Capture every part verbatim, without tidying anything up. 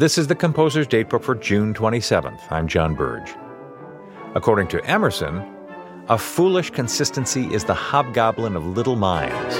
This is the Composer's Datebook for June twenty-seventh. I'm John Burge. According to Emerson, a foolish consistency is the hobgoblin of little minds.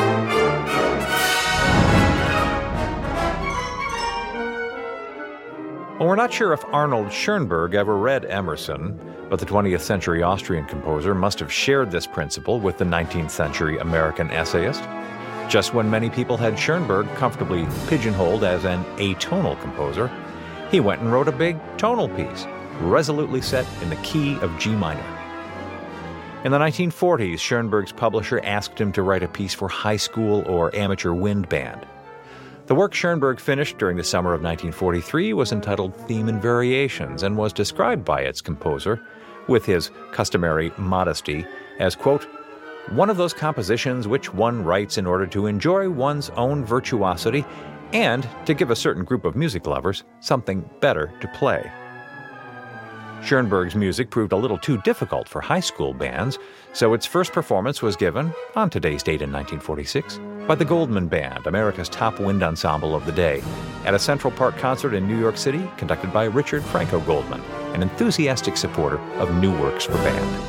Well, we're not sure if Arnold Schoenberg ever read Emerson, but the twentieth century Austrian composer must have shared this principle with the nineteenth century American essayist. Just when many people had Schoenberg comfortably pigeonholed as an atonal composer, he went and wrote a big tonal piece, resolutely set in the key of G minor. In the nineteen forties, Schoenberg's publisher asked him to write a piece for high school or amateur wind band. The work Schoenberg finished during the summer of nineteen forty-three was entitled Theme and Variations and was described by its composer, with his customary modesty, as, quote, one of those compositions which one writes in order to enjoy one's own virtuosity and to give a certain group of music lovers something better to play. Schoenberg's music proved a little too difficult for high school bands, so its first performance was given, on today's date in nineteen forty-six, by the Goldman Band, America's top wind ensemble of the day, at a Central Park concert in New York City conducted by Richard Franco Goldman, an enthusiastic supporter of new works for band.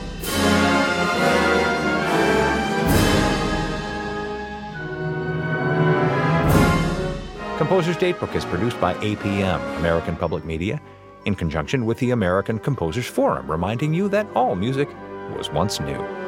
Composer's Datebook is produced by A P M, American Public Media, in conjunction with the American Composers Forum, reminding you that all music was once new.